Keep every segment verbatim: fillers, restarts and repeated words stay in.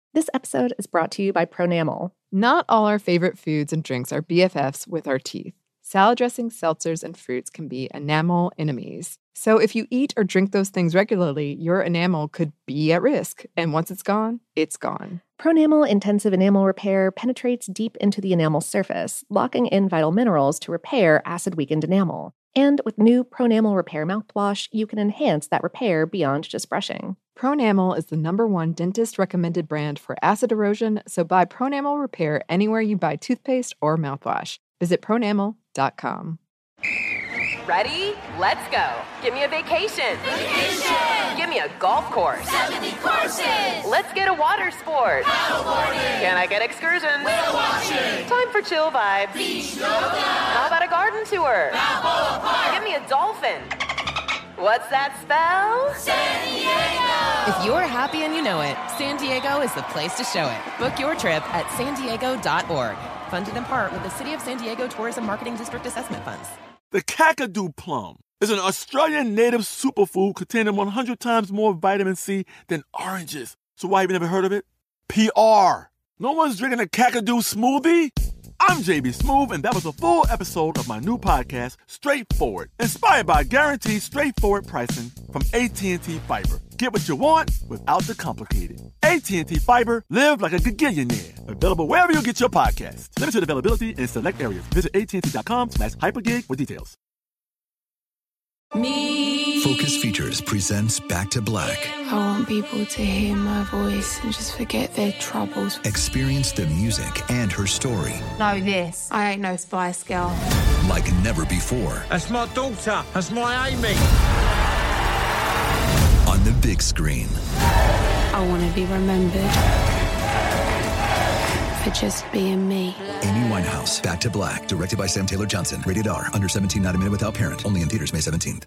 This episode is brought to you by Pronamel. Not all our favorite foods and drinks are B F Fs with our teeth. Salad dressings, seltzers, and fruits can be enamel enemies. So if you eat or drink those things regularly, your enamel could be at risk. And once it's gone, it's gone. Pronamel Intensive Enamel Repair penetrates deep into the enamel surface, locking in vital minerals to repair acid-weakened enamel. And with new Pronamel Repair mouthwash, you can enhance that repair beyond just brushing. Pronamel is the number one dentist-recommended brand for acid erosion, so buy Pronamel Repair anywhere you buy toothpaste or mouthwash. Visit pronamel dot com. Ready? Let's go. Give me a vacation. Vacation! Give me a golf course. seventy courses! Let's get a water sport. Paddleboarding! Can I get excursions? Whale watching! Time for chill vibes. Beach yoga! How about a garden tour? Balboa Park! Give me a dolphin. What's that spell? San Diego! If you're happy and you know it, San Diego is the place to show it. Book your trip at san diego dot org. Funded in part with the City of San Diego Tourism Marketing District Assessment Funds. The Kakadu plum is an Australian native superfood containing one hundred times more vitamin C than oranges. So why have you never heard of it? P R. No one's drinking a Kakadu smoothie? I'm J B Smoove, and that was a full episode of my new podcast, Straightforward, inspired by guaranteed straightforward pricing from A T and T Fiber. Get what you want without the complicated. A T and T Fiber, live like a gigillionaire. Available wherever you get your podcasts. Limited availability in select areas. Visit A T and T dot com slash hypergig for details. Me. Focus Features presents Back to Black. I want people to hear my voice and just forget their troubles. Experience the music and her story. Know this. I ain't no Spice Girl. Like never before. That's my daughter. That's my Amy. On the big screen. I want to be remembered for just being me. Amy Winehouse, Back to Black. Directed by Sam Taylor Johnson. Rated R. Under seventeen, not a minute without parent. Only in theaters May seventeenth.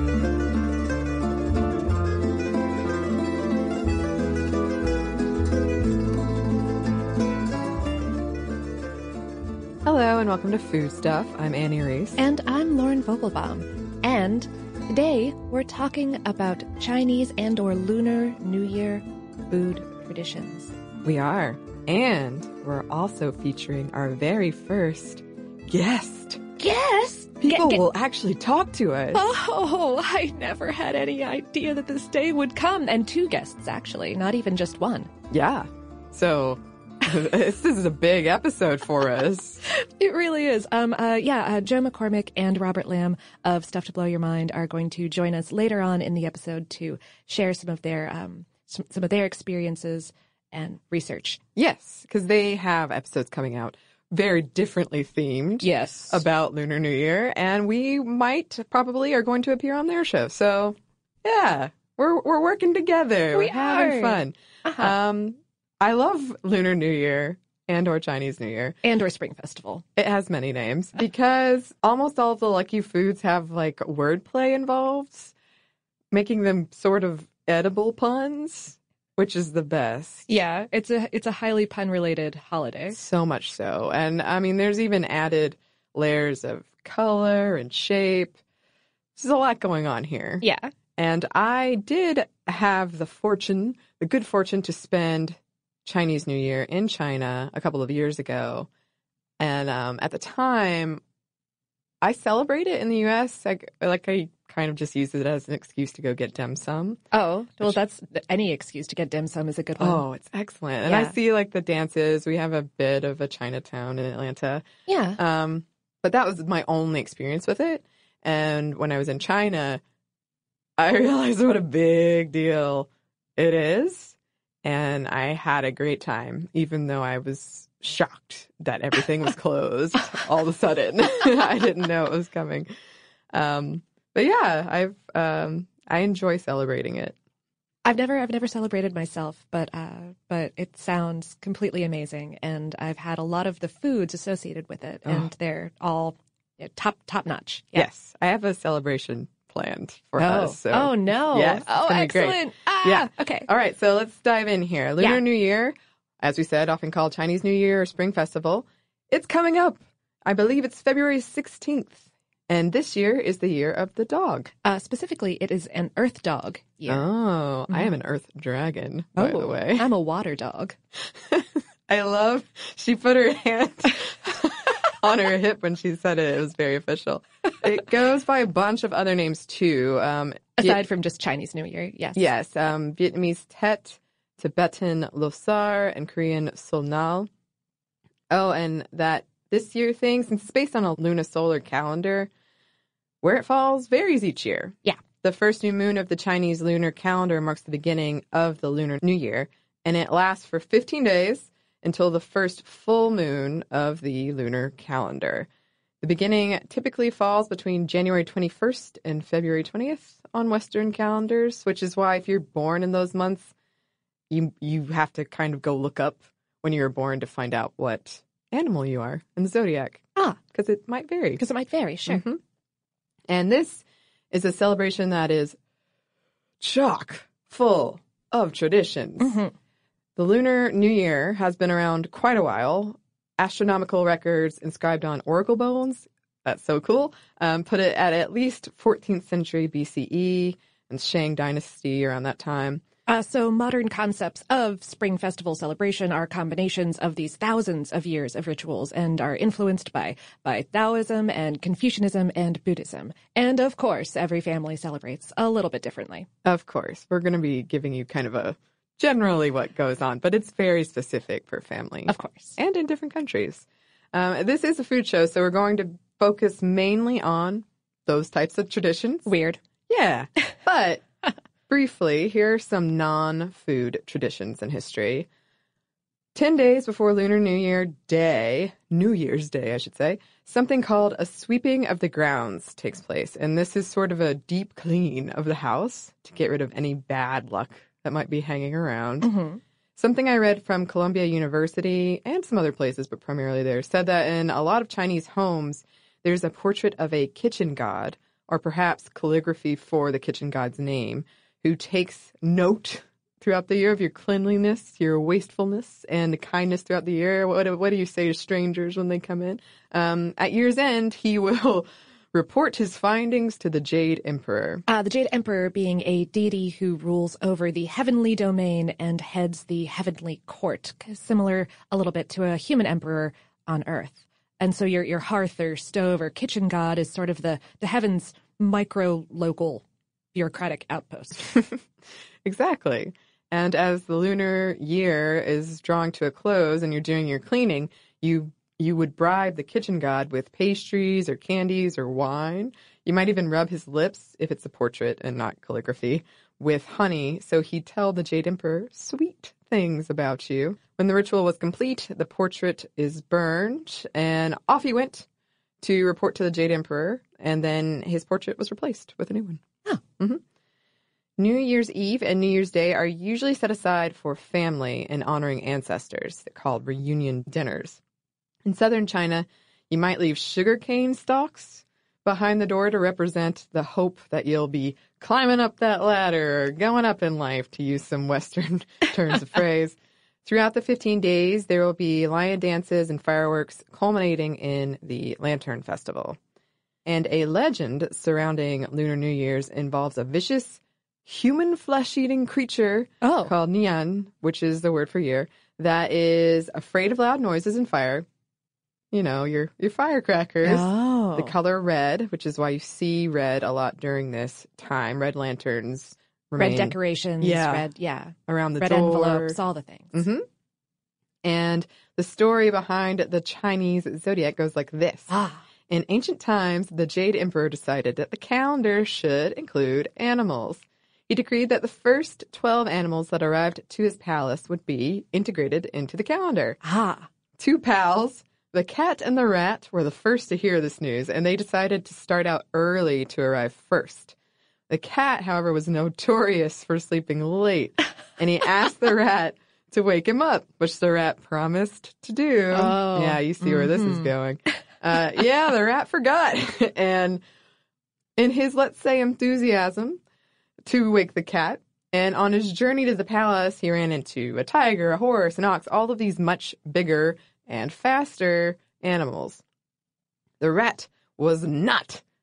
Hello and welcome to Food Stuff. I'm Annie Reese. And I'm Lauren Vogelbaum. And today we're talking about Chinese and or Lunar New Year food traditions. We are. And we're also featuring our very first guest. Guest? People Ge- ge- will actually talk to us. Oh, I never had any idea that this day would come. And two guests, actually, not even just one. Yeah. So this is a big episode for us. It really is. Um, uh, yeah, uh, Joe McCormick and Robert Lamb of Stuff to Blow Your Mind are going to join us later on in the episode to share some of their um, some, some of their experiences and research. Yes, because they have episodes coming out very differently themed. Yes. About Lunar New Year, and we might probably are going to appear on their show. So, yeah, we're we're working together. We we're having are. fun. Uh-huh. Um, I love Lunar New Year and or Chinese New Year. And or Spring Festival. It has many names because almost all of the lucky foods have like wordplay involved, making them sort of edible puns. Which is the best. Yeah, it's a it's a highly pun-related holiday. So much so. And, I mean, there's even added layers of color and shape. There's a lot going on here. Yeah. And I did have the fortune, the good fortune to spend Chinese New Year in China a couple of years ago. And um, at the time, I celebrate it in the U S Like, like I kind of just use it as an excuse to go get dim sum. Oh, well, that's any excuse to get dim sum is a good one. Oh, it's excellent. And Yeah. I see like the dances. We have a bit of a Chinatown in Atlanta. Yeah. Um, but that was my only experience with it. And when I was in China, I realized what a big deal it is. And I had a great time, even though I was shocked that everything was closed all of a sudden. I didn't know it was coming. Um, but yeah, I've um, I enjoy celebrating it. I've never I've never celebrated myself, but uh, but it sounds completely amazing, and I've had a lot of the foods associated with it, and Oh. they're all you know, top top notch. Yeah. Yes, I have a celebration planned for Oh. us. So. Oh no! Yes, oh, it's gonna be great. excellent! Ah, Yeah. Okay. All right, so let's dive in here. Lunar Yeah. New Year, as we said, often called Chinese New Year or Spring Festival. It's coming up. I believe it's February sixteenth. And this year is the year of the dog. Uh, specifically, it is an earth dog year. Oh, I am an earth dragon, by oh, the way. I'm a water dog. I love, she put her hand on her hip when she said it. It was very official. It goes by a bunch of other names, too. Um, Aside Viet- from just Chinese New Year, yes. Yes, um, Vietnamese Tet, Tibetan Losar, and Korean Solnal. Oh, and that this year thing, since it's based on a lunisolar calendar, where it falls varies each year. Yeah. The first new moon of the Chinese lunar calendar marks the beginning of the Lunar New Year, and it lasts for fifteen days until the first full moon of the lunar calendar. The beginning typically falls between January twenty-first and February twentieth on Western calendars, which is why if you're born in those months, you you have to kind of go look up when you were born to find out what animal you are in the zodiac. Ah. Because it might vary. Because it might vary, sure. Mm-hmm. And this is a celebration that is chock full of traditions. Mm-hmm. The Lunar New Year has been around quite a while. Astronomical records inscribed on oracle bones, that's so cool, um, put it at at least fourteenth century B C E and Shang Dynasty around that time. Uh, so modern concepts of Spring Festival celebration are combinations of these thousands of years of rituals and are influenced by, by Taoism and Confucianism and Buddhism. And of course, every family celebrates a little bit differently. Of course. We're going to be giving you kind of a generally what goes on, but it's very specific per family. Of course. And in different countries. Um, this is a food show, so we're going to focus mainly on those types of traditions. Weird. Yeah. But briefly, here are some non-food traditions in history. Ten days before Lunar New Year Day, New Year's Day, I should say, something called a sweeping of the grounds takes place. And this is sort of a deep clean of the house to get rid of any bad luck that might be hanging around. Mm-hmm. Something I read from Columbia University and some other places, but primarily there, said that in a lot of Chinese homes, there's a portrait of a kitchen god, or perhaps calligraphy for the kitchen god's name, who takes note throughout the year of your cleanliness, your wastefulness, and kindness throughout the year. What, what do you say to strangers when they come in? Um, at year's end, he will report his findings to the Jade Emperor. Uh, the Jade Emperor being a deity who rules over the heavenly domain and heads the heavenly court, similar a little bit to a human emperor on Earth. And so your your hearth or stove or kitchen god is sort of the, the heavens' micro-local bureaucratic outpost. Exactly. And as the lunar year is drawing to a close and you're doing your cleaning, you you would bribe the kitchen god with pastries or candies or wine. You might even rub his lips, if it's a portrait and not calligraphy, with honey, so he'd tell the Jade Emperor sweet things about you. When the ritual was complete, the portrait is burned, and off he went to report to the Jade Emperor, and then his portrait was replaced with a new one. Oh. Mm-hmm. New Year's Eve and New Year's Day are usually set aside for family and honoring ancestors. They're called reunion dinners. In southern China, you might leave sugarcane stalks behind the door to represent the hope that you'll be climbing up that ladder or going up in life, to use some Western turns of phrase. Throughout the fifteen days, there will be lion dances and fireworks culminating in the Lantern Festival. And a legend surrounding Lunar New Year's involves a vicious human flesh-eating creature oh. called Nian, which is the word for year, that is afraid of loud noises and fire. You know, your your firecrackers. Oh. The color red, which is why you see red a lot during this time. Red lanterns. Remain, red decorations. Yeah. Red, yeah. Around the red door. envelopes, all the things. Mm-hmm. And the story behind the Chinese zodiac goes like this. Ah. In ancient times, the Jade Emperor decided that the calendar should include animals. He decreed that the first twelve animals that arrived to his palace would be integrated into the calendar. Ah. Two pals, the cat and the rat, were the first to hear this news, and they decided to start out early to arrive first. The cat, however, was notorious for sleeping late, and he asked the rat to wake him up, which the rat promised to do. Oh. Yeah, you see where mm-hmm. this is going. Uh, yeah, the rat forgot. And in his, let's say, enthusiasm to wake the cat, and on his journey to the palace, he ran into a tiger, a horse, an ox, all of these much bigger and faster animals. The rat was not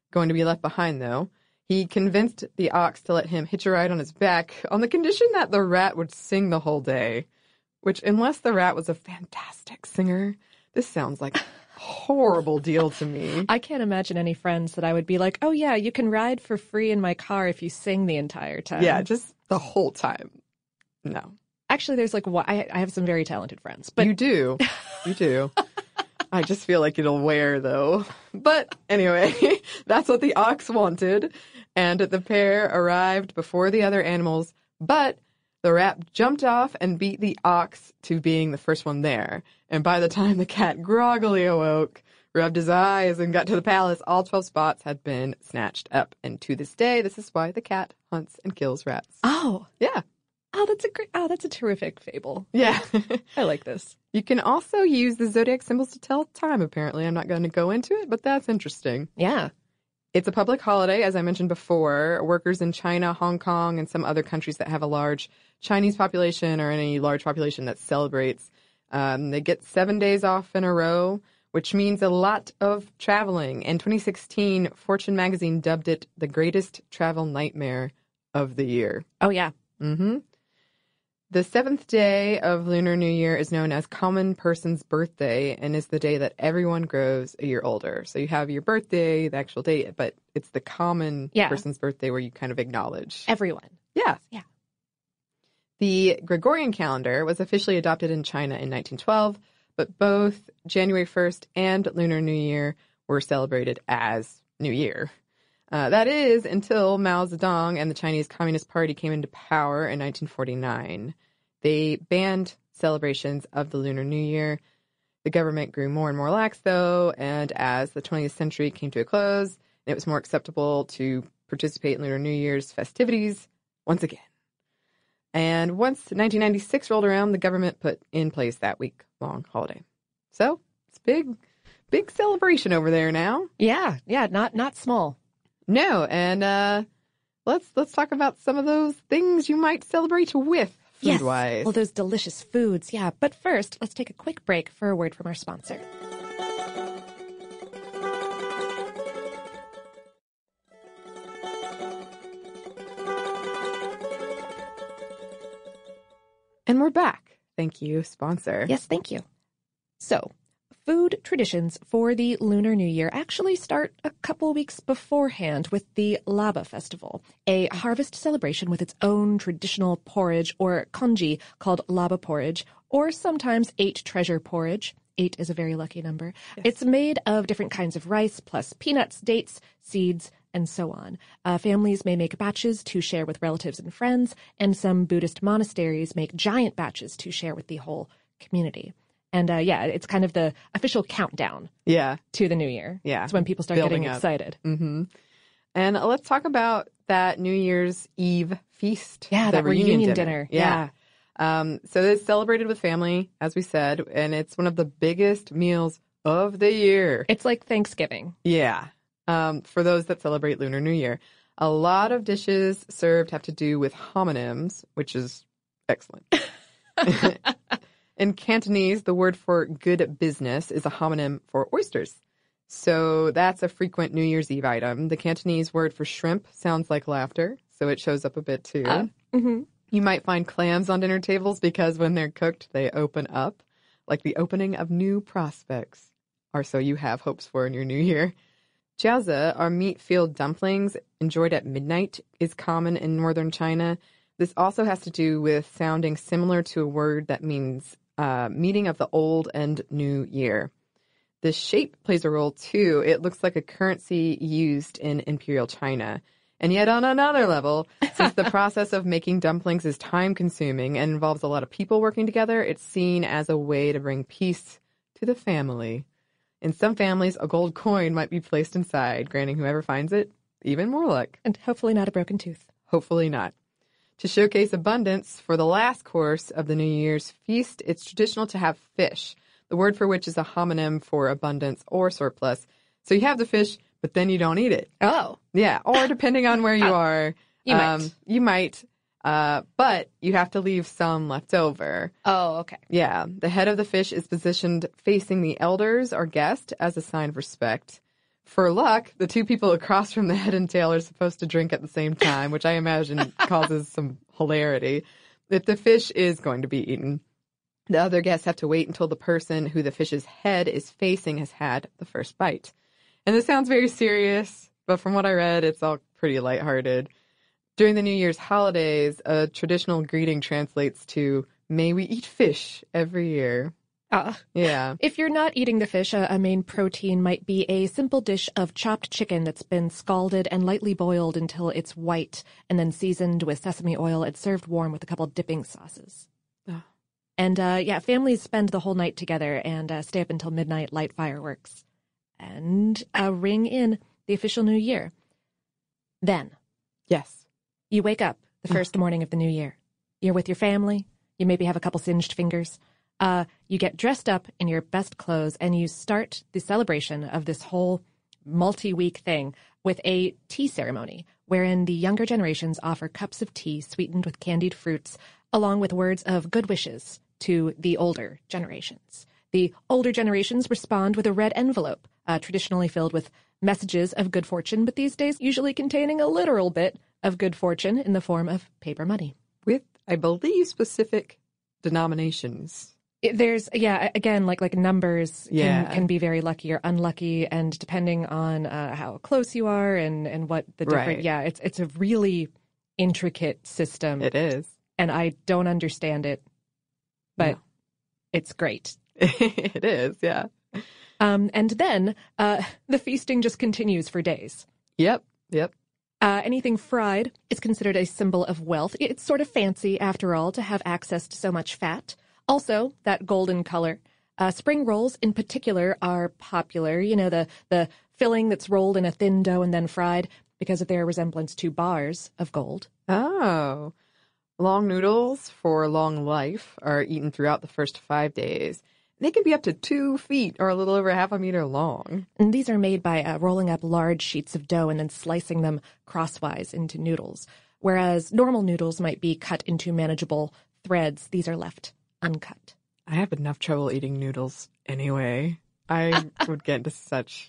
going to be left behind, though. He convinced the ox to let him hitch a ride on his back on the condition that the rat would sing the whole day, which, unless the rat was a fantastic singer, this sounds like a horrible deal to me. I can't imagine any friends that I would be like, oh, yeah, you can ride for free in my car if you sing the entire time. Yeah, just the whole time. No. Actually, there's like, I I have some very talented friends. But You do. You do. I just feel like it'll wear, though. But anyway, that's what the ox wanted. And the pair arrived before the other animals, but the rat jumped off and beat the ox to being the first one there. And by the time the cat groggily awoke, rubbed his eyes, and got to the palace, all twelve spots had been snatched up. And to this day, this is why the cat hunts and kills rats. Oh. Yeah. Oh, that's a great, oh, that's a terrific fable. Yeah. I like this. You can also use the zodiac symbols to tell time, apparently. I'm not going to go into it, but that's interesting. Yeah. It's a public holiday, as I mentioned before. Workers in China, Hong Kong, and some other countries that have a large Chinese population or any large population that celebrates, um, they get seven days off in a row, which means a lot of traveling. In twenty sixteen, Fortune magazine dubbed it the greatest travel nightmare of the year. Oh, yeah. Mm-hmm. The seventh day of Lunar New Year is known as Common Person's Birthday and is the day that everyone grows a year older. So you have your birthday, the actual date, but it's the common Yeah. person's birthday where you kind of acknowledge. Everyone. Yeah. Yeah. The Gregorian calendar was officially adopted in China in nineteen twelve, but both January first and Lunar New Year were celebrated as New Year. Uh, that is until Mao Zedong and the Chinese Communist Party came into power in nineteen forty-nine. They banned celebrations of the Lunar New Year. The government grew more and more lax, though, and as the twentieth century came to a close, it was more acceptable to participate in Lunar New Year's festivities once again. And once nineteen ninety-six rolled around, the government put in place that week-long holiday. So it's big, big celebration over there now. Yeah. Yeah. Not not small. No, and uh, let's let's talk about some of those things you might celebrate with, food-wise. Yes. Well, those delicious foods. Yeah. But first, let's take a quick break for a word from our sponsor. And we're back. Thank you, sponsor. Yes, thank you. So, food traditions for the Lunar New Year actually start a couple weeks beforehand with the Laba Festival, a harvest celebration with its own traditional porridge or congee called Laba porridge, or sometimes eight treasure porridge. Eight is a very lucky number. Yes. It's made of different kinds of rice, plus peanuts, dates, seeds, and so on. Uh, families may make batches to share with relatives and friends, and some Buddhist monasteries make giant batches to share with the whole community. And uh, yeah, it's kind of the official countdown yeah. to the new year. Yeah. It's when people start Building getting up. excited. Mm-hmm. And let's talk about that New Year's Eve feast. Yeah, the that reunion, reunion dinner. dinner. Yeah. yeah. Um, so it's celebrated with family, as we said, and it's one of the biggest meals of the year. It's like Thanksgiving. Yeah. Um, for those that celebrate Lunar New Year. A lot of dishes served have to do with homonyms, which is excellent. In Cantonese, the word for good business is a homonym for oysters. So that's a frequent New Year's Eve item. The Cantonese word for shrimp sounds like laughter, so it shows up a bit too. Uh, mm-hmm. You might find clams on dinner tables because when they're cooked, they open up, like the opening of new prospects, or so you have hopes for in your new year. Jiaozi, or meat-filled dumplings enjoyed at midnight, is common in northern China. This also has to do with sounding similar to a word that means uh, meeting of the old and new year. The shape plays a role, too. It looks like a currency used in Imperial China. And yet on another level, since the process of making dumplings is time-consuming and involves a lot of people working together, it's seen as a way to bring peace to the family. In some families, a gold coin might be placed inside, granting whoever finds it even more luck. And hopefully not a broken tooth. Hopefully not. To showcase abundance, for the last course of the New Year's feast, it's traditional to have fish, the word for which is a homonym for abundance or surplus. So you have the fish, but then you don't eat it. Oh. Yeah, or depending on where you are, you um, might. You might, uh, but you have to leave some left over. Oh, okay. Yeah, the head of the fish is positioned facing the elders or guest as a sign of respect. For luck, the two people across from the head and tail are supposed to drink at the same time, which I imagine causes some hilarity. If the fish is going to be eaten, the other guests have to wait until the person who the fish's head is facing has had the first bite. And this sounds very serious, but from what I read, it's all pretty lighthearted. During the New Year's holidays, a traditional greeting translates to, "May we eat fish every year." Uh, Yeah. if you're not eating the fish, a, a main protein might be a simple dish of chopped chicken that's been scalded and lightly boiled until it's white, and then seasoned with sesame oil and served warm with a couple dipping sauces. Oh. And, uh, yeah, families spend the whole night together and uh, stay up until midnight, light fireworks, and uh, ring in the official new year. Then Yes. you wake up the first morning of the new year. You're with your family. You maybe have a couple singed fingers. Uh, you get dressed up in your best clothes, and you start the celebration of this whole multi-week thing with a tea ceremony, wherein the younger generations offer cups of tea sweetened with candied fruits, along with words of good wishes to the older generations. The older generations respond with a red envelope, uh, traditionally filled with messages of good fortune, but these days usually containing a literal bit of good fortune in the form of paper money. With, I believe, specific denominations. It- There's, yeah, again, like like numbers can, Yeah. can be very lucky or unlucky, and depending on uh, how close you are and, and what the different, Right. yeah, it's it's a really intricate system, It is. and I don't understand it, but No. it's great. It is, yeah. Um, and then uh, the feasting just continues for days. Yep, yep. Uh, anything fried is considered a symbol of wealth. It's sort of fancy, after all, to have access to so much fat. Also, that golden color. Uh, spring rolls, in particular, are popular. You know, the, the filling that's rolled in a thin dough and then fried because of their resemblance to bars of gold. Oh. Long noodles for long life are eaten throughout the first five days. They can be up to two feet or a little over half a meter long. And these are made by uh, rolling up large sheets of dough and then slicing them crosswise into noodles. Whereas normal noodles might be cut into manageable threads, these are left uncut. I have enough trouble eating noodles anyway. I would get into such...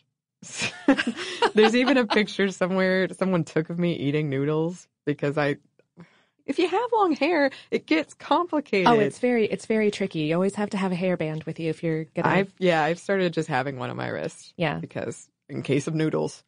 There's even a picture somewhere someone took of me eating noodles because I... If you have long hair, it gets complicated. Oh, it's very, it's very tricky. You always have to have a hairband with you if you're gonna. I've yeah, I've started just having one on my wrist. Yeah. Because in case of noodles.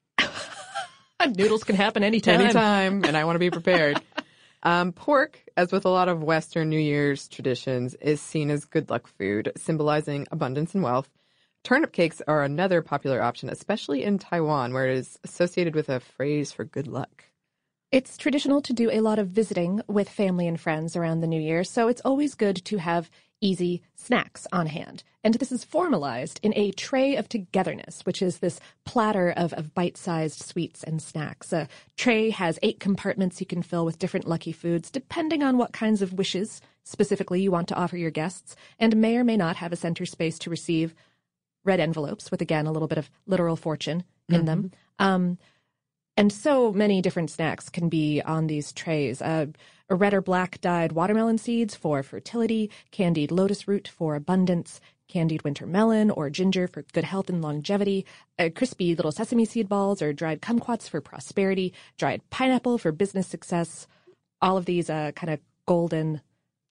Noodles can happen anytime. Anytime, and I want to be prepared. um, pork, as with a lot of Western New Year's traditions, is seen as good luck food, symbolizing abundance and wealth. Turnip cakes are another popular option, especially in Taiwan, where it is associated with a phrase for good luck. It's traditional to do a lot of visiting with family and friends around the new year, so it's always good to have easy snacks on hand. And this is formalized in a tray of togetherness, which is this platter of, of bite-sized sweets and snacks. A tray has eight compartments you can fill with different lucky foods, depending on what kinds of wishes specifically you want to offer your guests, and may or may not have a center space to receive red envelopes with, again, a little bit of literal fortune in mm-hmm. them. Um, And so many different snacks can be on these trays. Uh, a red or black dyed watermelon seeds for fertility, candied lotus root for abundance, candied winter melon or ginger for good health and longevity, uh, crispy little sesame seed balls or dried kumquats for prosperity, dried pineapple for business success. All of these uh, kind of golden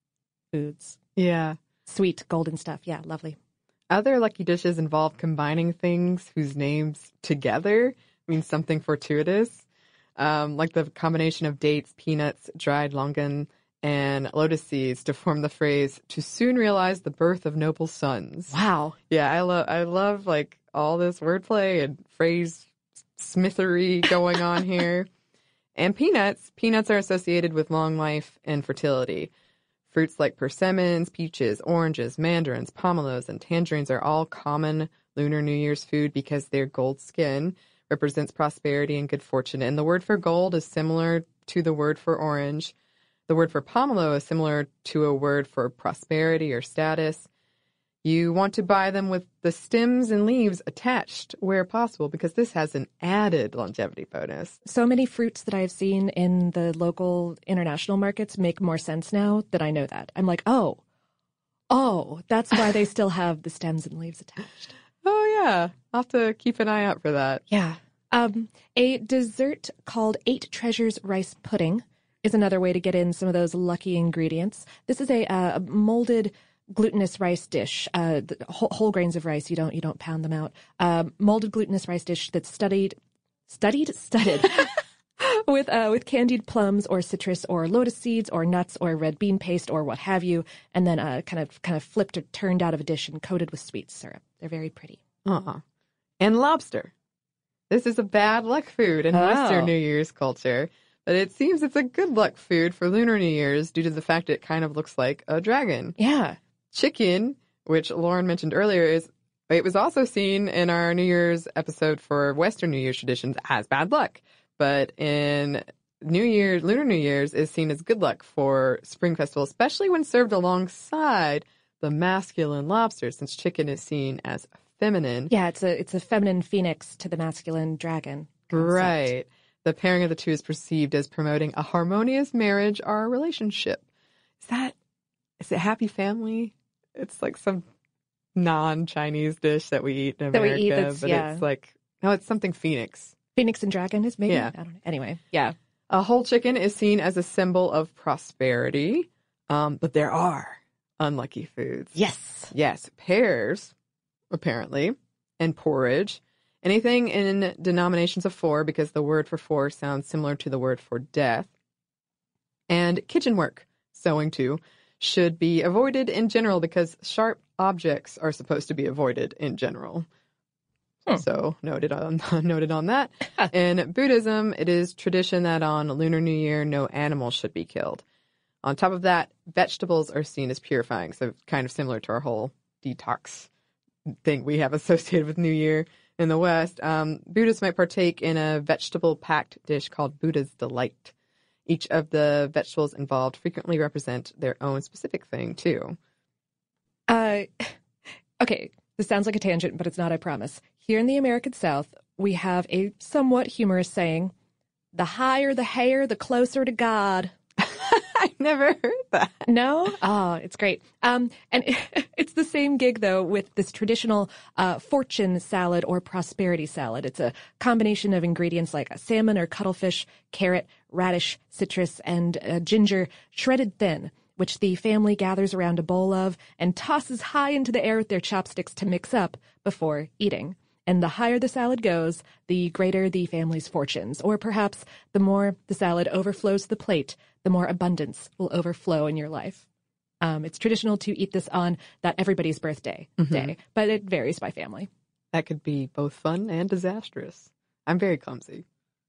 foods. Yeah. Sweet golden stuff. Yeah, lovely. Other lucky dishes involve combining things whose names together means something fortuitous, um, like the combination of dates, peanuts, dried longan, and lotus seeds to form the phrase "to soon realize the birth of noble sons." Wow. Yeah, I love I love like all this wordplay and phrase smithery going on here. And peanuts, peanuts are associated with long life and fertility. Fruits like persimmons, peaches, oranges, mandarins, pomelos, and tangerines are all common Lunar New Year's food because their gold skin represents prosperity and good fortune. And the word for gold is similar to the word for orange. The word for pomelo is similar to a word for prosperity or status. You want to buy them with the stems and leaves attached where possible because this has an added longevity bonus. So many fruits that I've seen in the local international markets make more sense now that I know that. I'm like, oh, oh, that's why they still have the stems and leaves attached. Oh, yeah. I'll have to keep an eye out for that. Yeah. Um, a dessert called Eight Treasures Rice Pudding is another way to get in some of those lucky ingredients. This is a, uh, molded glutinous rice dish, uh, whole, whole grains of rice. You don't you don't pound them out. Uh, molded glutinous rice dish that's studied, studied, studded with uh, with candied plums or citrus or lotus seeds or nuts or red bean paste or what have you, and then uh, kind of kind of flipped or turned out of a dish and coated with sweet syrup. They're very pretty. Uh-huh. And lobster. This is a bad luck food in Oh. Western New Year's culture, but it seems it's a good luck food for Lunar New Year's due to the fact it kind of looks like a dragon. Yeah. Chicken, which Lauren mentioned earlier, is it was also seen in our New Year's episode for Western New Year's traditions as bad luck. But in New Year's, Lunar New Year's is seen as good luck for Spring Festival, especially when served alongside the masculine lobster, since chicken is seen as feminine. Yeah, it's a it's a feminine phoenix to the masculine dragon concept. Right. The pairing of the two is perceived as promoting a harmonious marriage or relationship. Is that, is it happy family? It's like some non-Chinese dish that we eat in That we America, eat that's- but yeah. it's like, no, it's something phoenix. Phoenix and dragon is maybe? Yeah. I don't know. Anyway, yeah. A whole chicken is seen as a symbol of prosperity, um, but there are unlucky foods. Yes. Yes, pears, apparently, and porridge. Anything in denominations of four, because the word for four sounds similar to the word for death. And kitchen work, sewing too, should be avoided in general because sharp objects are supposed to be avoided in general. Hmm. So noted on noted on that. In Buddhism, it is tradition that on Lunar New Year, no animals should be killed. On top of that, vegetables are seen as purifying, so kind of similar to our whole detox thing we have associated with New Year in the West. Um, Buddhists might partake in a vegetable-packed dish called Buddha's Delight. Each of the vegetables involved frequently represent their own specific thing, too. Uh, okay, this sounds like a tangent, but it's not, I promise. Here in the American South, we have a somewhat humorous saying, the higher the hair, the closer to God. I never heard that. No? Oh, it's great. Um, and it's the same gig, though, with this traditional uh, fortune salad or prosperity salad. It's a combination of ingredients like a salmon or cuttlefish, carrot, radish, citrus, and uh, ginger shredded thin, which the family gathers around a bowl of and tosses high into the air with their chopsticks to mix up before eating. And the higher the salad goes, the greater the family's fortunes. Or perhaps the more the salad overflows the plate, the more abundance will overflow in your life. Um, it's traditional to eat this on that everybody's birthday Mm-hmm. day, but it varies by family. That could be both fun and disastrous. I'm very clumsy.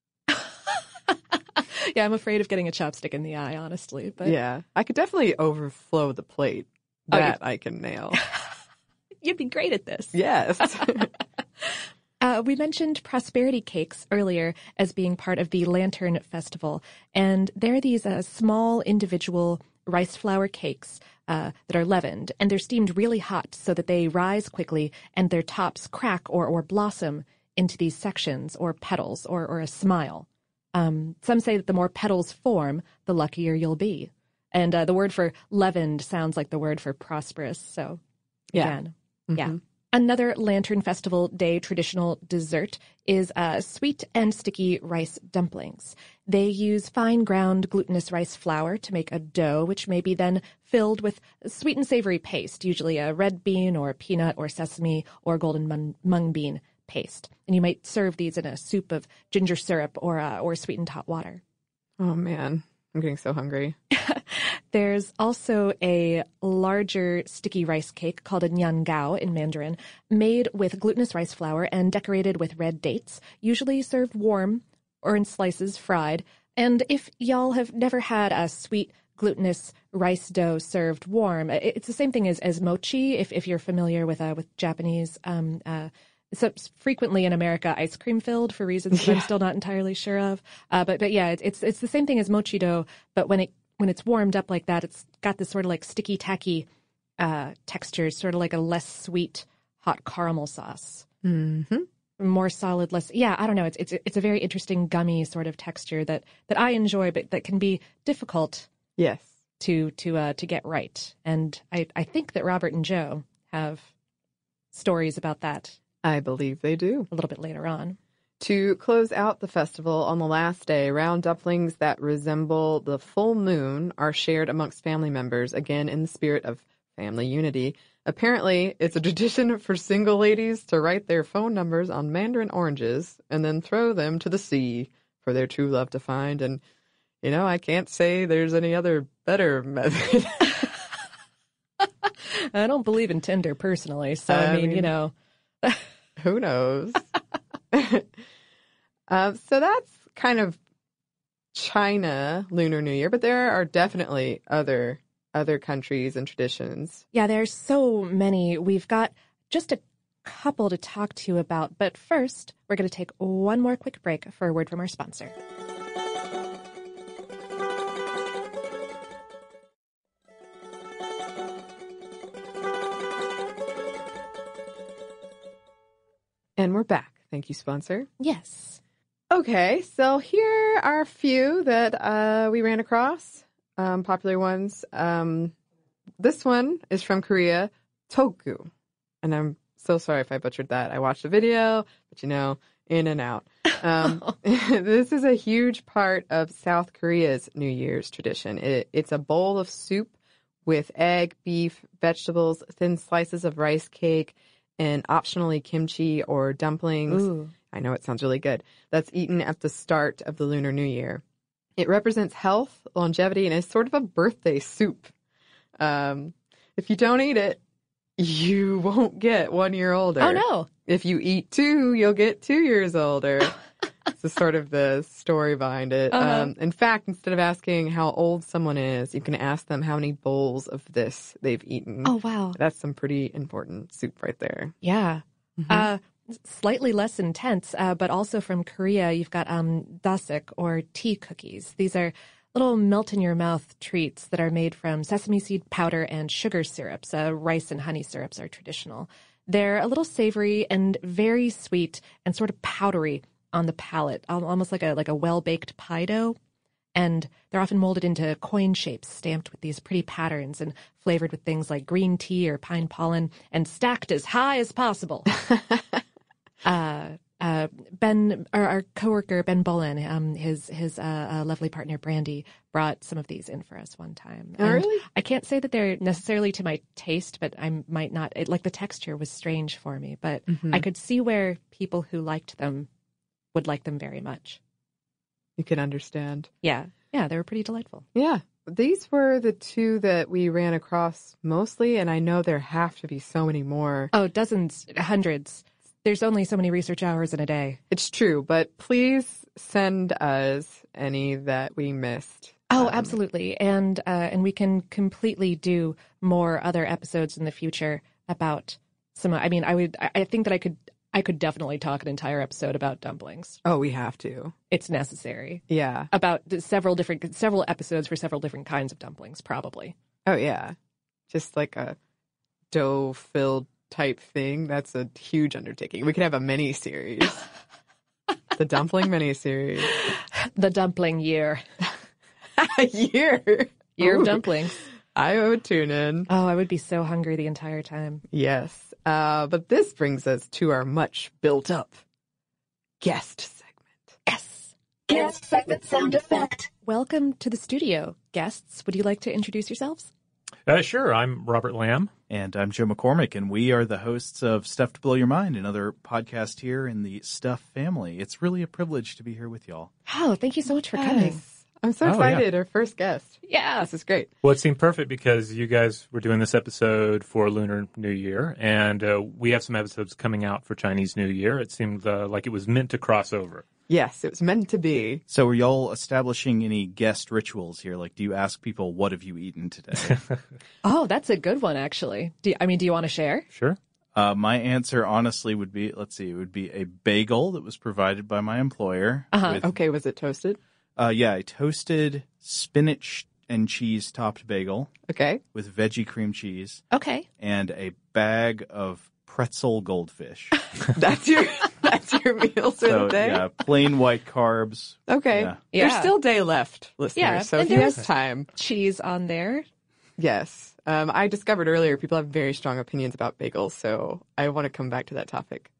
Yeah, I'm afraid of getting a chopstick in the eye, honestly. But Yeah, I could definitely overflow the plate. Oh, you- That I can nail. you'd be great at this. Yes. Uh, we mentioned prosperity cakes earlier as being part of the Lantern Festival, and they're these uh, small individual rice flour cakes uh, that are leavened, and they're steamed really hot so that they rise quickly and their tops crack or, or blossom into these sections or petals or, or a smile. Um, some say that the more petals form, the luckier you'll be. And uh, the word for leavened sounds like the word for prosperous, so Yeah. again, yeah. Mhm. Another Lantern Festival Day traditional dessert is uh, sweet and sticky rice dumplings. They use fine ground glutinous rice flour to make a dough, which may be then filled with sweet and savory paste, usually a red bean or peanut or sesame or golden mung, mung bean paste. And you might serve these in a soup of ginger syrup or uh, or sweetened hot water. Oh, man. I'm getting so hungry. There's also a larger sticky rice cake called a niangao in Mandarin, made with glutinous rice flour and decorated with red dates, usually served warm or in slices fried. And if y'all have never had a sweet glutinous rice dough served warm, it's the same thing as, as mochi, if, if you're familiar with uh, with Japanese um, uh So frequently in America, ice cream filled for reasons that I'm still not entirely sure of. Uh, but but yeah, it's it's the same thing as mochi dough, but when it when it's warmed up like that, it's got this sort of like sticky tacky uh, texture, sort of like a less sweet hot caramel sauce. Mm-hmm. More solid, less yeah. I don't know. It's it's it's a very interesting gummy sort of texture that that I enjoy, but that can be difficult. Yes. To to uh, to get right, and I I think that Robert and Joe have stories about that I believe they do. A little bit later on. To close out the festival on the last day, round dumplings that resemble the full moon are shared amongst family members, again in the spirit of family unity. Apparently, it's a tradition for single ladies to write their phone numbers on mandarin oranges and then throw them to the sea for their true love to find. And, you know, I can't say there's any other better method. I don't believe in Tinder personally, so I I mean, mean, you know. Who knows? uh, so that's kind of China Lunar New Year, but there are definitely other other countries and traditions. Yeah, there's so many. We've got just a couple to talk to you about, but first, we're going to take one more quick break for a word from our sponsor. And we're back. Thank you, sponsor. Yes. Okay, so here are a few that uh, we ran across, um, popular ones. Um, this one is from Korea, Toku. And I'm so sorry if I butchered that. I watched the video, but you know, in and out. Um, this is a huge part of South Korea's New Year's tradition. It, it's a bowl of soup with egg, beef, vegetables, thin slices of rice cake, and optionally kimchi or dumplings. Ooh. I know it sounds really good. That's eaten at the start of the Lunar New Year. It represents health, longevity, and is sort of a birthday soup. Um, if you don't eat it, you won't get one year older. Oh, no. If you eat two, you'll get two years older. It's sort of the story behind it. Uh-huh. Um, in fact, instead of asking how old someone is, you can ask them how many bowls of this they've eaten. Oh, wow. That's some pretty important soup right there. Yeah. Mm-hmm. Uh, slightly less intense, uh, but also from Korea, you've got um, dasik or tea cookies. These are little melt-in-your-mouth treats that are made from sesame seed powder and sugar syrups. Uh, rice and honey syrups are traditional. They're a little savory and very sweet and sort of powdery on the palate, almost like a like a well-baked pie dough. And they're often molded into coin shapes, stamped with these pretty patterns and flavored with things like green tea or pine pollen and stacked as high as possible. uh, uh, Ben, our, our coworker Ben Bolin, um, his his uh, uh, lovely partner Brandy brought some of these in for us one time. Oh, And really? I can't say that they're necessarily to my taste, but I might not. It, like the texture was strange for me, but Mm-hmm. I could see where people who liked them would like them very much. You can understand. Yeah, yeah, they were pretty delightful. Yeah. These were the two that we ran across mostly, and I know there have to be so many more. Oh, dozens, hundreds. There's only so many research hours in a day. It's true, but please send us any that we missed. Oh, Um, absolutely. And uh, and we can completely do more other episodes in the future about some. I mean, I would. I I think that I could. I could definitely talk an entire episode about dumplings. Oh, we have to. It's necessary. Yeah. About the several different, several episodes for several different kinds of dumplings, probably. Oh, yeah. Just like a dough-filled type thing. That's a huge undertaking. We could have a mini-series. The dumpling mini-series. The dumpling year. A year. Year Ooh. of dumplings. I would tune in. Oh, I would be so hungry the entire time. Yes. Uh, but this brings us to our much built up guest segment. Yes. Guest segment sound effect. Welcome to the studio. Guests, would you like to introduce yourselves? Uh, sure. I'm Robert Lamb. And I'm Joe McCormick, and we are the hosts of Stuff to Blow Your Mind, another podcast here in the Stuff family. It's really a privilege to be here with y'all. Oh, thank you so much for coming. Yes. I'm so Oh, excited. yeah. Our first guest. Yeah. This is great. Well, it seemed perfect because you guys were doing this episode for Lunar New Year, and uh, we have some episodes coming out for Chinese New Year. It seemed uh, like it was meant to cross over. Yes, it was meant to be. So are y'all establishing any guest rituals here? Like, do you ask people, what have you eaten today? Oh, that's a good one, actually. Do you, I mean, do you want to share? Sure. Uh, my answer, honestly, would be, let's see, it would be a bagel that was provided by my employer. Uh-huh. With, Okay, was it toasted? uh, yeah, a toasted spinach and cheese topped bagel Okay. with veggie cream cheese Okay. and a bag of pretzel goldfish. That's your that's your meal for So, the day? yeah, plain white carbs. Okay. Yeah. There's Yeah. still day left, listeners. Yeah, So and if you have there's- time. Cheese on there. Yes. Um, I discovered earlier people have very strong opinions about bagels, so I want to come back to that topic.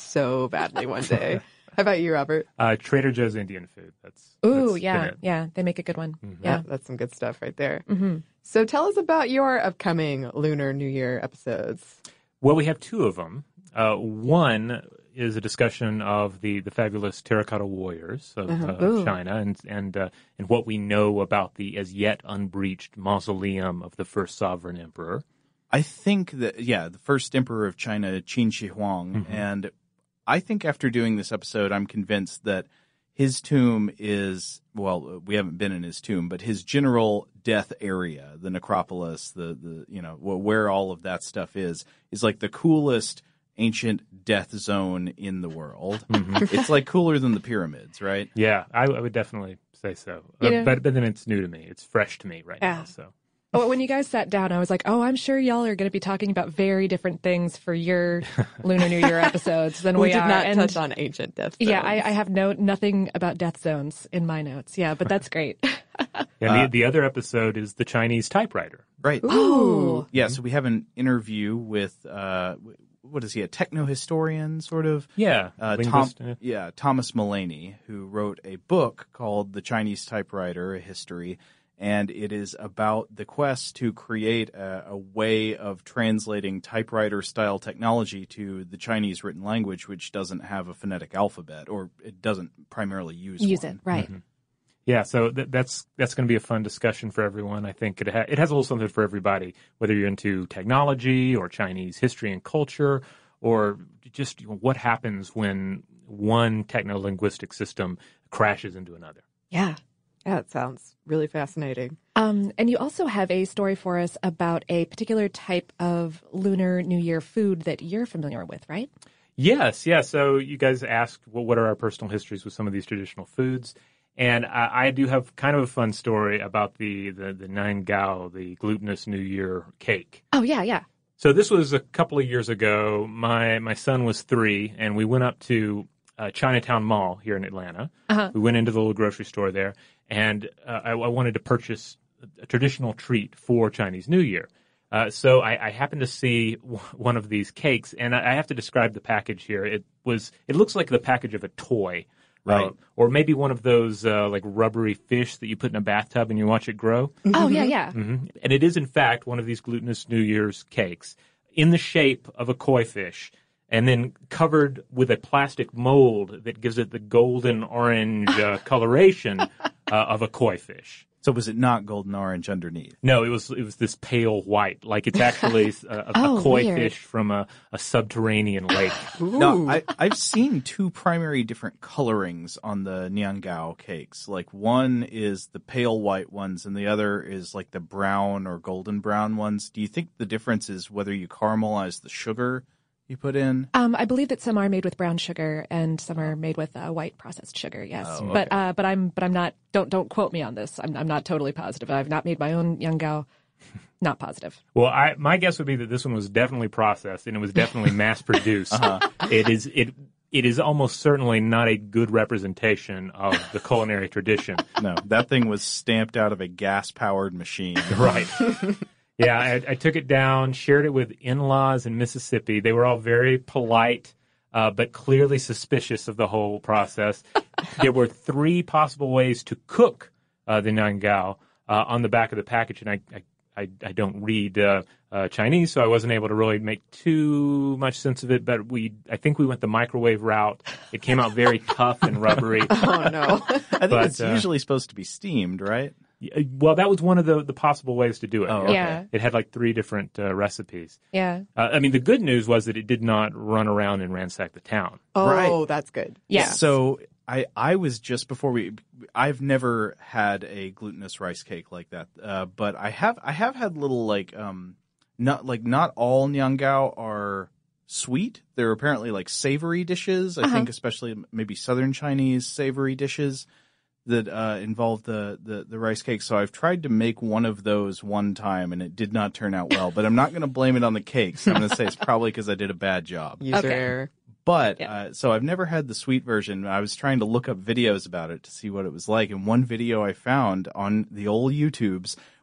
so badly one day. How about you, Robert? Uh, Trader Joe's Indian food. That's Ooh, that's yeah, been it. yeah. They make a good one. Mm-hmm. Yeah. That's some good stuff right there. Mm-hmm. So tell us about your upcoming Lunar New Year episodes. Well, we have two of them. Uh, one is a discussion of the, the fabulous terracotta warriors of, Uh-huh. uh, of China and and uh, and what we know about the as yet unbreached mausoleum of the first sovereign emperor. I think that, yeah, the first emperor of China, Qin Shi Huang, Mm-hmm. and I think after doing this episode, I'm convinced that his tomb is, well, we haven't been in his tomb, but his general death area, the necropolis, the, the you know, where all of that stuff is, is like the coolest ancient death zone in the world. Mm-hmm. It's like cooler than the pyramids, right? Yeah, I, I would definitely say so. You Uh, know- but but then it's new to me. It's fresh to me right Yeah. now. So Oh, when you guys sat down, I was like, oh, I'm sure y'all are going to be talking about very different things for your Lunar New Year episodes than we, We did are. not And touch on ancient death zones. yeah, I, I have no nothing about death zones in my notes. Yeah, but that's great. and Uh, the the other episode is the Chinese typewriter. Right. Ooh. Yeah, so we have an interview with, uh, what is he, a techno-historian, sort of? Yeah, Uh, Tom, linguist, yeah. yeah, Thomas Mullany, who wrote a book called The Chinese Typewriter, A History, and it is about the quest to create a, a way of translating typewriter-style technology to the Chinese written language, which doesn't have a phonetic alphabet, or it doesn't primarily use Use one. it, right. Mm-hmm. Yeah, so th- that's that's going to be a fun discussion for everyone. I think it ha- it has a little something for everybody, whether you're into technology or Chinese history and culture, or just you know, what happens when one techno-linguistic system crashes into another. Yeah. Yeah, it sounds really fascinating. Um, and you also have a story for us about a particular type of Lunar New Year food that you're familiar with, right? Yes, yeah. So you guys asked, well, what are our personal histories with some of these traditional foods? And I, I do have kind of a fun story about the, the, the Nine Gao, the glutinous New Year cake. Oh, yeah, yeah. So this was a couple of years ago. My my son was three, and we went up to uh, Chinatown Mall here in Atlanta. Uh-huh. We went into the little grocery store there, and uh, I, I wanted to purchase a traditional treat for Chinese New Year. Uh, so I, I happened to see w- one of these cakes, and I, I have to describe the package here. It was it looks like the package of a toy. Right. Uh, or maybe one of those uh, like rubbery fish that you put in a bathtub and you watch it grow. Oh, yeah, yeah. Mm-hmm. And it is, in fact, one of these glutinous New Year's cakes in the shape of a koi fish and then covered with a plastic mold that gives it the golden orange uh, coloration uh, of a koi fish. So was it not golden orange underneath? No, it was it was this pale white, like it's actually a, a, Oh, a koi weird. fish from a, a subterranean lake. No, I, I've seen two primary different colorings on the Niangao cakes. Like one is the pale white ones, and the other is like the brown or golden brown ones. Do you think the difference is whether you caramelize the sugar you put in? Um, I believe that some are made with brown sugar and some are made with uh, white processed sugar. Yes, Oh, okay. but uh, but I'm but I'm not. Don't don't quote me on this. I'm I'm not totally positive. I've not made my own Yangao. Not positive. Well, I, my guess would be that this one was definitely processed and it was definitely mass produced. Uh-huh. It is it it is almost certainly not a good representation of the culinary tradition. No, that thing was stamped out of a gas-powered machine. Right. Yeah, I, I took it down, shared it with in-laws in Mississippi. They were all very polite, uh, but clearly suspicious of the whole process. There were three possible ways to cook uh, the Niangao uh, on the back of the package, and I, I I, I don't read uh, uh, Chinese, so I wasn't able to really make too much sense of it. But we, I think we went the microwave route. It came out very tough and rubbery. Oh, no. I think But, it's uh, usually supposed to be steamed, right? Yeah, well, that was one of the, the possible ways to do it. Oh, okay. Yeah. It had like three different uh, recipes. Yeah. Uh, I mean, the good news was that it did not run around and ransack the town. Oh, Right. that's good. Yeah. So I, I was just before we, I've never had a glutinous rice cake like that. Uh, but I have, I have had little like, um, not like not all Niangao are sweet. They're apparently like savory dishes. I Uh-huh. think especially maybe Southern Chinese savory dishes that uh, involve the, the, the rice cake. So I've tried to make one of those one time and it did not turn out well, but I'm not going to blame it on the cakes. I'm going to say it's probably because I did a bad job. User Okay. error. But, Yeah. uh, so I've never had the sweet version. I was trying to look up videos about it to see what it was like. And one video I found on the old YouTubes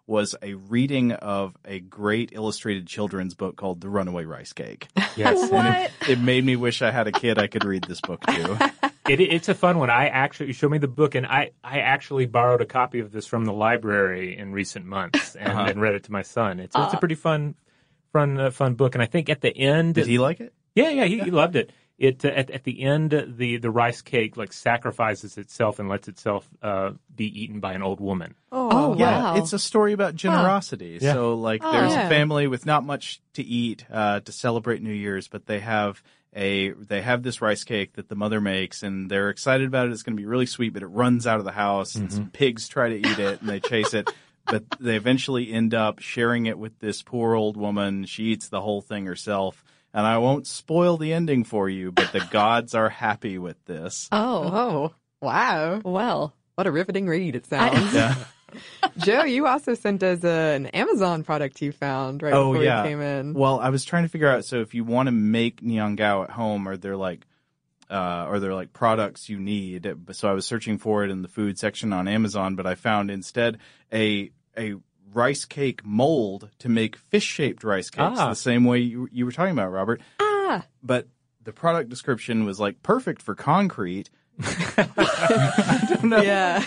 was a reading of a great illustrated children's book called The Runaway Rice Cake. Yes. And it, it made me wish I had a kid I could read this book to. It, it's a fun one. I actually, you showed me the book, and I, I actually borrowed a copy of this from the library in recent months and, Uh-huh. and read it to my son. It's, it's a pretty fun, fun, uh, fun book. And I think at the end, Did he like it? yeah, yeah, he, he loved it. It uh, at at the end, the the rice cake like sacrifices itself and lets itself uh, be eaten by an old woman. Oh, Yeah, wow. it's a story about generosity. Yeah. So, like, Oh, there's yeah. a family with not much to eat uh, to celebrate New Year's, but they have a they have this rice cake that the mother makes, and they're excited about it. It's going to be really sweet, but it runs out of the house, and some pigs try to eat it, and they chase it. But they eventually end up sharing it with this poor old woman. She eats the whole thing herself. And I won't spoil the ending for you, but the gods are happy with this. Oh, Oh, wow. well. What a riveting read it sounds. Yeah. Joe, you also sent us a, an Amazon product you found right Oh, before yeah. you came in. Well, I was trying to figure out, so if you want to make Niangao at home, are there like, uh, are there like products you need? So I was searching for it in the food section on Amazon, but I found instead a, a rice cake mold to make fish-shaped rice cakes, Ah. the same way you, you were talking about, Robert. Ah. But the product description was like perfect for concrete. I don't know. Yeah.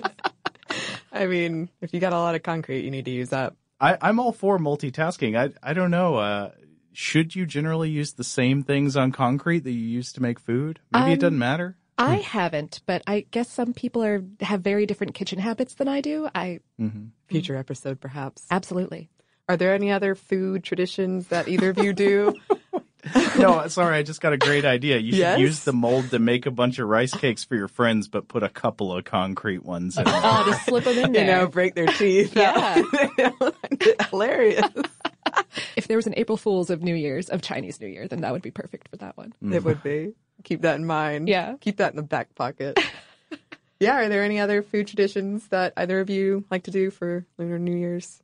I mean, if you got a lot of concrete, you need to use up. I, I'm all for multitasking. I I don't know. Uh, should you generally use the same things on concrete that you use to make food? Maybe Um, it doesn't matter. I haven't, but I guess some people are have very different kitchen habits than I do. I Mm-hmm. Future episode, perhaps. absolutely. Are there any other food traditions that either of you do? No, sorry. I just got a great idea. You should Yes? use the mold to make a bunch of rice cakes for your friends, but put a couple of concrete ones in. Oh, just slip them in You there. know, break their teeth. Yeah. Hilarious. If there was an April Fool's of New Year's, of Chinese New Year, then that would be perfect for that one. It would be. Keep that in mind. Yeah. Keep that in the back pocket. Yeah. Are there any other food traditions that either of you like to do for Lunar New Year's?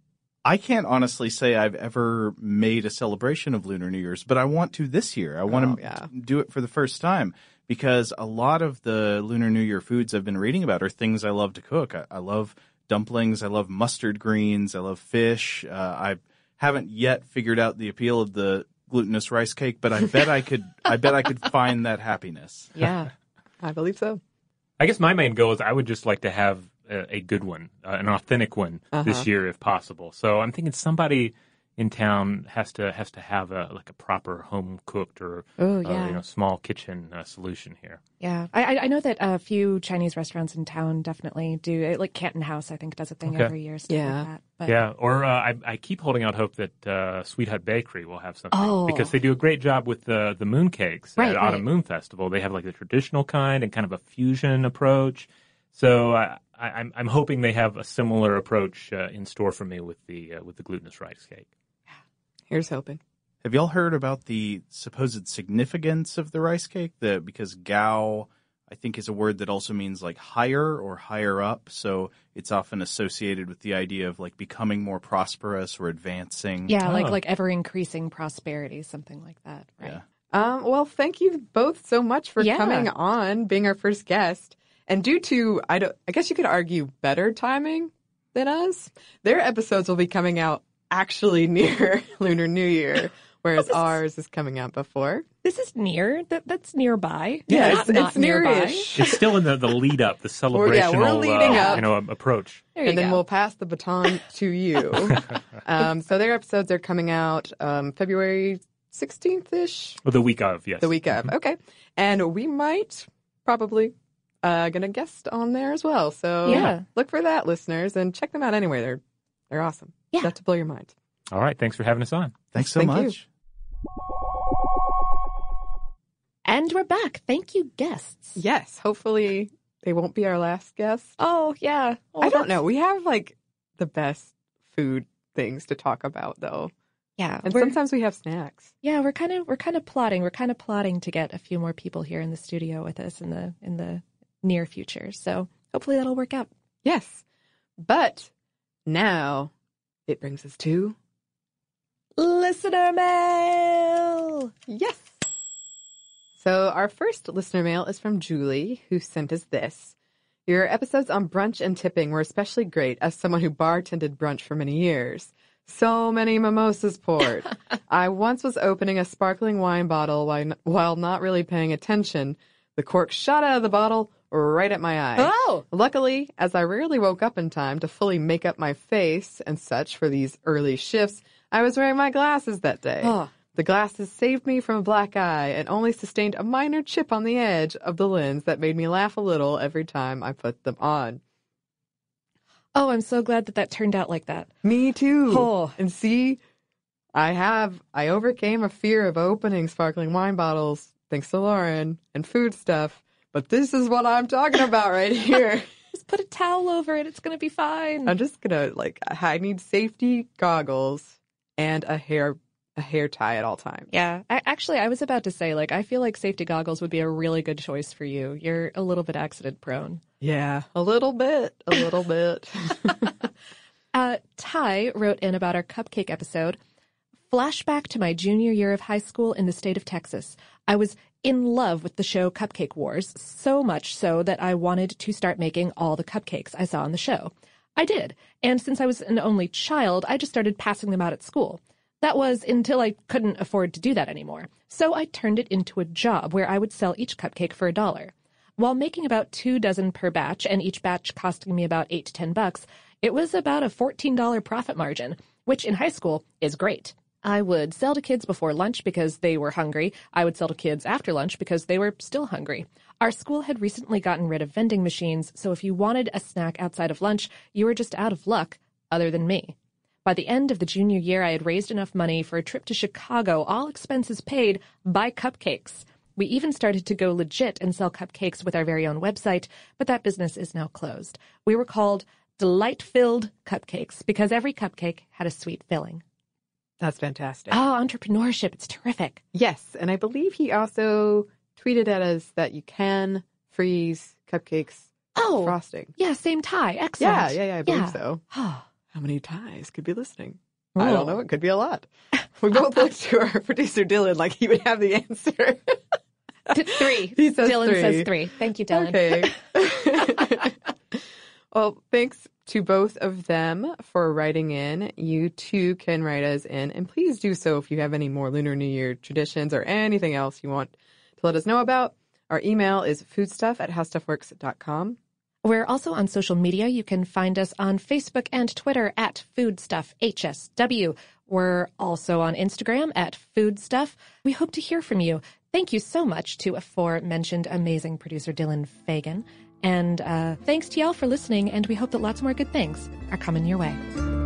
I can't honestly say I've ever made a celebration of Lunar New Year's, but I want to this year. I want Oh, to yeah. do it for the first time because a lot of the Lunar New Year foods I've been reading about are things I love to cook. I, I love dumplings. I love mustard greens. I love fish. Uh, I haven't yet figured out the appeal of the glutinous rice cake, but I bet I could. I bet I could find that happiness. Yeah. I believe so. I guess my main goal is I would just like to have a, a good one, uh, an authentic one Uh-huh. this year if possible. So I'm thinking somebody in town has to has to have a like a proper home cooked or Oh, uh, yeah. you know small kitchen uh, solution here. Yeah. I, I- I know that a few Chinese restaurants in town definitely do it. Like Canton House, I think, does a thing Okay. every year. Stuff Yeah. Like that. But, Yeah, or uh, I, I keep holding out hope that uh, Sweet Hut Bakery will have something Oh. because they do a great job with the the moon cakes Right, at right. Autumn Moon Festival. They have like the traditional kind and kind of a fusion approach. So I, I, I'm I'm hoping they have a similar approach uh, in store for me with the uh, with the glutinous rice cake. Here's hoping. Have y'all heard about the supposed significance of the rice cake? The because Gao, I think, is a word that also means like higher or higher up. So it's often associated with the idea of like becoming more prosperous or advancing. Yeah, like Oh. like ever increasing prosperity, something like that. Right. Yeah. Um, well, thank you both so much for Yeah. coming on, being our first guest. And due to, I don't, I guess you could argue better timing than us, their episodes will be coming out actually near Lunar New Year, whereas Oh, this is- ours is coming out before. This is near. That that's nearby. Yeah, Not- it's, it's not nearby. near-ish. It's still in the, the lead up, the We're- yeah, celebrational we're leading uh, up. you know approach. There you And then go. we'll pass the baton to you. um, so their episodes are coming out um, February sixteenth-ish. Well, the week of, yes. The week of. Okay. And we might probably uh gonna guest on there as well. So Yeah. look for that, listeners, and check them out anyway. They're they're awesome. Yeah. Enough to blow your mind. All right, thanks for having us on. Thanks so Thank you. much. And we're back. Thank you, guests. Yes. Hopefully they won't be our last guest. Oh yeah. Oh, I don't that's- know. We have like the best food things to talk about though. Yeah. And we're- sometimes we have snacks. Yeah, we're kind of we're kind of plotting. We're kind of plotting to get a few more people here in the studio with us in the in the near future. So hopefully that'll work out. Yes. But now it brings us to Listener mail. yes. So our first listener mail is from Julie, who sent us this. Your episodes on brunch and tipping were especially great as someone who bartended brunch for many years. So many mimosas poured. I once was opening a sparkling wine bottle while, while not really paying attention. The cork shot out of the bottle right at my eye. Oh! Luckily, as I rarely woke up in time to fully make up my face and such for these early shifts, I was wearing my glasses that day. Oh. The glasses saved me from a black eye and only sustained a minor chip on the edge of the lens that made me laugh a little every time I put them on. Oh, I'm so glad that that turned out like that. Me too. Oh. And see, I have, I overcame a fear of opening sparkling wine bottles, thanks to Lauren, and food stuff. But this is what I'm talking about right here. Just put a towel over it. It's going to be fine. I'm just going to, like, I need safety goggles and a hair a hair tie at all times. Yeah. I, actually, I was about to say, like, I feel like safety goggles would be a really good choice for you. You're a little bit accident prone. Yeah, a little bit, a little bit. uh, Ty wrote in about our cupcake episode. Flashback to my junior year of high school in the state of Texas. I was in love with the show Cupcake Wars, so much so that I wanted to start making all the cupcakes I saw on the show. I did, and since I was an only child, I just started passing them out at school. That was until I couldn't afford to do that anymore. So I turned it into a job where I would sell each cupcake for a dollar. While making about two dozen per batch, and each batch costing me about eight to ten bucks, it was about a fourteen dollars profit margin, which in high school is great. I would sell to kids before lunch because they were hungry. I would sell to kids after lunch because they were still hungry. Our school had recently gotten rid of vending machines, so if you wanted a snack outside of lunch, you were just out of luck, other than me. By the end of the junior year, I had raised enough money for a trip to Chicago, all expenses paid, buy cupcakes. We even started to go legit and sell cupcakes with our very own website, but that business is now closed. We were called Delight-Filled Cupcakes because every cupcake had a sweet filling. That's fantastic. Oh, entrepreneurship. It's terrific. Yes, and I believe he also tweeted at us that you can freeze cupcakes oh, frosting. Yeah, same Ty. Excellent. Yeah, yeah, yeah, I believe yeah. so. How many ties could be listening? Oh. I don't know. It could be a lot. We both looked to our producer, Dylan, like he would have the answer. Three. He says Dylan three. says three. Thank you, Dylan. Okay. Well, thanks to both of them for writing in. You too can write us in, and please do so if you have any more Lunar New Year traditions or anything else you want to let us know about. Our email is foodstuff at howstuffworks dot com. We're also on social media. You can find us on Facebook and Twitter at FoodstuffHSW. We're also on Instagram at Foodstuff. We hope to hear from you. Thank you so much to aforementioned amazing producer Dylan Fagan. And uh, thanks to y'all for listening, and we hope that lots more good things are coming your way.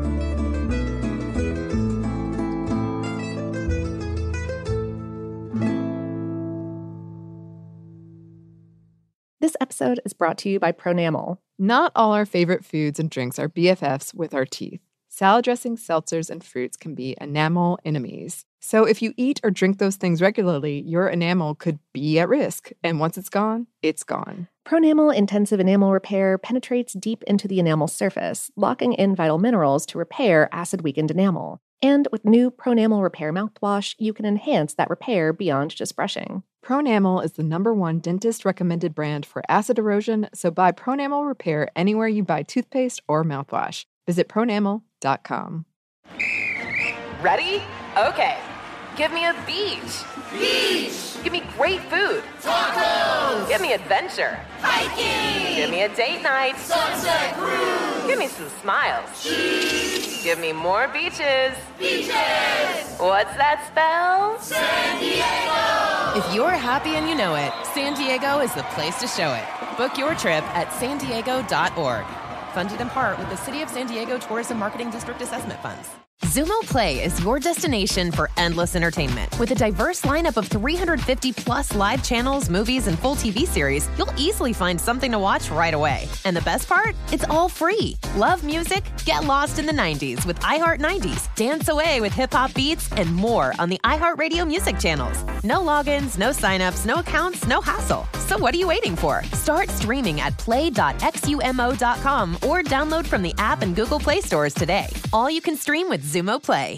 This episode is brought to you by Pronamel. Not all our favorite foods and drinks are B F Fs with our teeth. Salad dressings, seltzers, and fruits can be enamel enemies. So if you eat or drink those things regularly, your enamel could be at risk. And once it's gone, it's gone. Pronamel Intensive Enamel Repair penetrates deep into the enamel surface, locking in vital minerals to repair acid-weakened enamel. And with new Pronamel Repair mouthwash, you can enhance that repair beyond just brushing. Pronamel is the number one dentist-recommended brand for acid erosion, so buy Pronamel Repair anywhere you buy toothpaste or mouthwash. Visit pronamel dot com. Ready? Okay. Give me a beach. Beach! Give me great food. Tacos! Give me adventure. Hiking! Give me a date night. Sunset cruise! Give me some smiles. Cheese! Give me more beaches. Beaches! What's that spell? San Diego! If you're happy and you know it, San Diego is the place to show it. Book your trip at san diego dot org. Funded in part with the City of San Diego Tourism Marketing District Assessment Funds. Xumo Play is your destination for endless entertainment. With a diverse lineup of three hundred fifty plus live channels, movies, and full T V series, you'll easily find something to watch right away. And the best part? It's all free. Love music? Get lost in the nineties with iHeart nineties. Dance away with hip-hop beats and more on the iHeartRadio music channels. No logins, no signups, no accounts, no hassle. So what are you waiting for? Start streaming at play dot xumo dot com or download from the app and Google Play stores today. All you can stream with Xumo Play.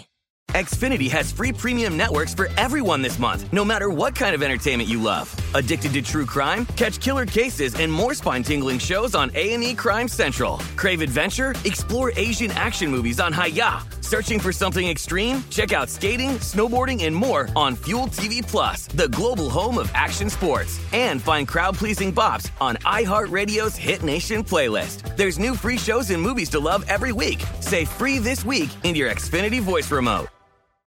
Xfinity has free premium networks for everyone this month, no matter what kind of entertainment you love. Addicted to true crime? Catch killer cases and more spine-tingling shows on A and E Crime Central. Crave adventure? Explore Asian action movies on Hi-Ya. Searching for something extreme? Check out skating, snowboarding, and more on Fuel T V Plus, the global home of action sports. And find crowd-pleasing bops on iHeartRadio's Hit Nation playlist. There's new free shows and movies to love every week. Say free this week in your Xfinity voice remote.